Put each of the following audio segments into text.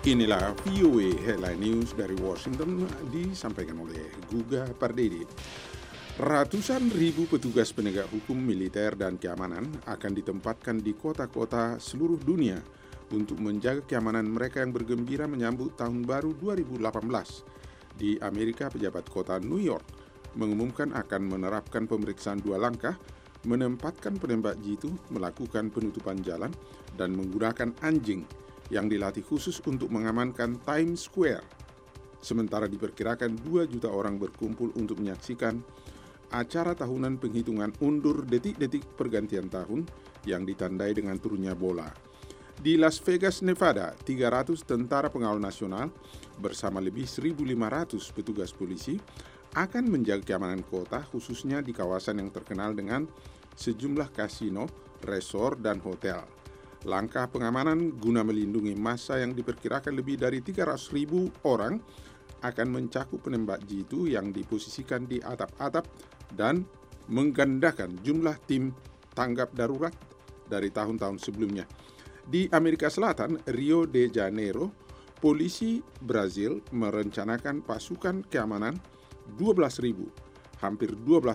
Inilah VOA Headline News dari Washington disampaikan oleh Guga Pardede. Ratusan ribu petugas penegak hukum militer dan keamanan akan ditempatkan di kota-kota seluruh dunia untuk menjaga keamanan mereka yang bergembira menyambut tahun baru 2018. Di Amerika, pejabat kota New York mengumumkan akan menerapkan pemeriksaan 2 langkah, menempatkan penembak jitu, melakukan penutupan jalan, dan menggunakan anjing yang dilatih khusus untuk mengamankan Times Square. Sementara diperkirakan 2 juta orang berkumpul untuk menyaksikan acara tahunan penghitungan undur detik-detik pergantian tahun yang ditandai dengan turunnya bola. Di Las Vegas, Nevada, 300 tentara pengawal nasional bersama lebih 1.500 petugas polisi akan menjaga keamanan kota, khususnya di kawasan yang terkenal dengan sejumlah kasino, resort, dan hotel. Langkah pengamanan guna melindungi massa yang diperkirakan lebih dari 300.000 orang akan mencakup penembak jitu yang diposisikan di atap-atap dan menggandakan jumlah tim tanggap darurat dari tahun-tahun sebelumnya. Di Amerika Selatan, Rio de Janeiro, polisi Brazil merencanakan pasukan keamanan 12.000, hampir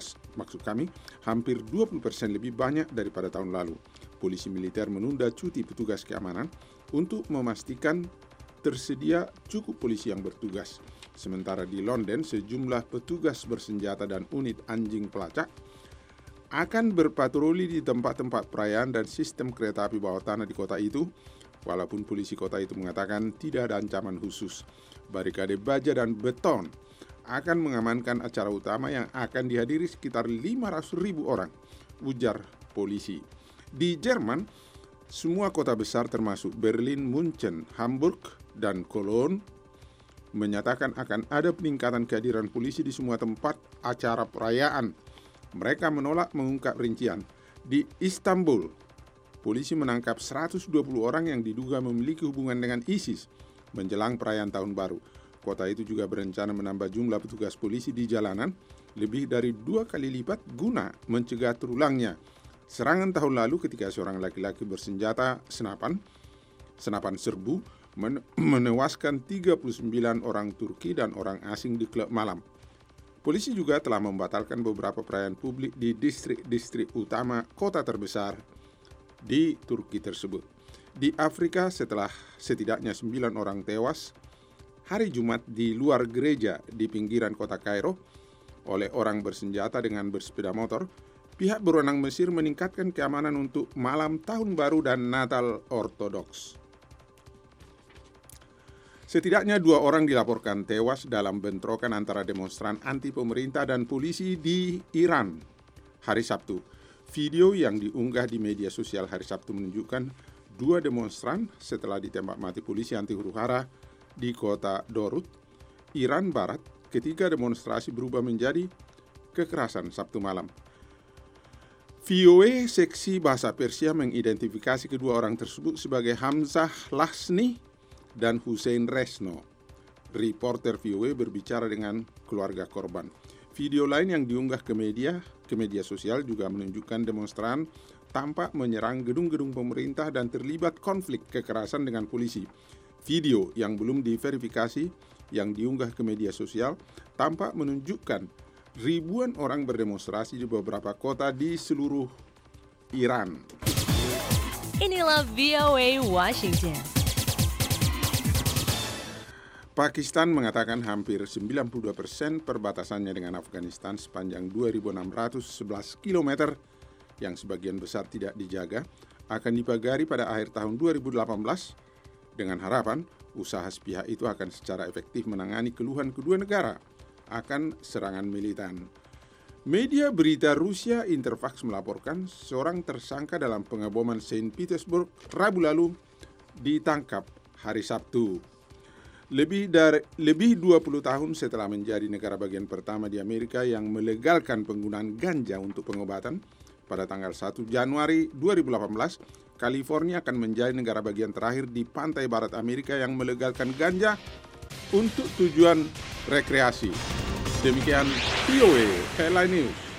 20% lebih banyak daripada tahun lalu. Polisi militer menunda cuti petugas keamanan untuk memastikan tersedia cukup polisi yang bertugas. Sementara di London, sejumlah petugas bersenjata dan unit anjing pelacak akan berpatroli di tempat-tempat perayaan dan sistem kereta api bawah tanah di kota itu, walaupun polisi kota itu mengatakan tidak ada ancaman khusus. Barikade baja dan beton akan mengamankan acara utama yang akan dihadiri sekitar 500.000 orang, ujar polisi. Di Jerman, semua kota besar termasuk Berlin, München, Hamburg, dan Cologne menyatakan akan ada peningkatan kehadiran polisi di semua tempat acara perayaan. Mereka menolak mengungkap rincian. Di Istanbul, polisi menangkap 120 orang yang diduga memiliki hubungan dengan ISIS menjelang perayaan Tahun Baru. Kota itu juga berencana menambah jumlah petugas polisi di jalanan lebih dari 2 kali lipat guna mencegah terulangnya serangan tahun lalu ketika seorang laki-laki bersenjata senapan serbu menewaskan 39 orang Turki dan orang asing di klub malam. Polisi juga telah membatalkan beberapa perayaan publik di distrik-distrik utama kota terbesar di Turki tersebut. Di Afrika, setelah setidaknya 9 orang tewas hari Jumat di luar gereja di pinggiran kota Kairo oleh orang bersenjata dengan bersepeda motor, pihak berwenang Mesir meningkatkan keamanan untuk malam Tahun Baru dan Natal Ortodoks. Setidaknya 2 orang dilaporkan tewas dalam bentrokan antara demonstran anti pemerintah dan polisi di Iran hari Sabtu. Video yang diunggah di media sosial hari Sabtu menunjukkan 2 demonstran setelah ditembak mati polisi anti huru-hara di kota Dorut, Iran Barat. Ketika demonstrasi berubah menjadi kekerasan Sabtu malam. VOA seksi bahasa Persia mengidentifikasi kedua orang tersebut sebagai Hamzah Lasni dan Hussein Resno. Reporter VOA berbicara dengan keluarga korban. Video lain yang diunggah ke media sosial juga menunjukkan demonstran tampak menyerang gedung-gedung pemerintah dan terlibat konflik kekerasan dengan polisi. Video yang belum diverifikasi yang diunggah ke media sosial tampak menunjukkan ribuan orang berdemonstrasi di beberapa kota di seluruh Iran. Inilah VOA Washington. Pakistan mengatakan hampir 92% perbatasannya dengan Afghanistan sepanjang 2.611 km yang sebagian besar tidak dijaga akan dipagari pada akhir tahun 2018 dengan harapan usaha sepihak itu akan secara efektif menangani keluhan kedua negara akan serangan militan. Media berita Rusia Interfax melaporkan seorang tersangka dalam pengeboman Saint Petersburg Rabu lalu ditangkap hari Sabtu. Lebih 20 tahun setelah menjadi negara bagian pertama di Amerika yang melegalkan penggunaan ganja untuk pengobatan, pada tanggal 1 Januari 2018, California akan menjadi negara bagian terakhir di pantai barat Amerika yang melegalkan ganja untuk tujuan rekreasi. Demikian VOA Headline News.